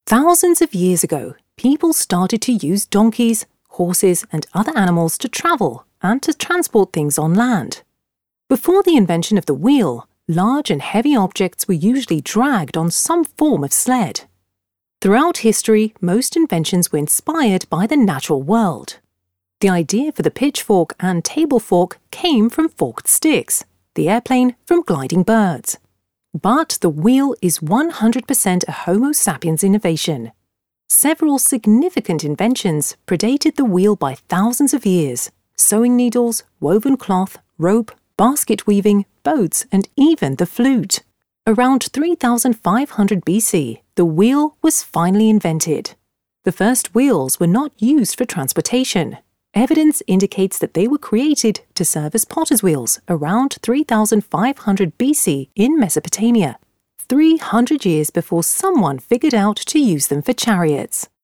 Thousands of years ago, people started to use donkeys, horses, and other animals to travel and to transport things on land. Before the invention of the wheel, large and heavy objects were usually dragged on some form of sled. Throughout history, most inventions were inspired by the natural world. The idea for the pitchfork and table fork came from forked sticks, the airplane from gliding birds. But the wheel is 100% a Homo sapiens innovation. Several significant inventions predated the wheel by thousands of years: sewing needles, woven cloth, rope, basket weaving, boats, and even the flute. Around 3500 BC, the wheel was finally invented. The first wheels were not used for transportation. Evidence indicates that they were created to serve as potter's wheels around 3500 BC in Mesopotamia, 300 years before someone figured out to use them for chariots.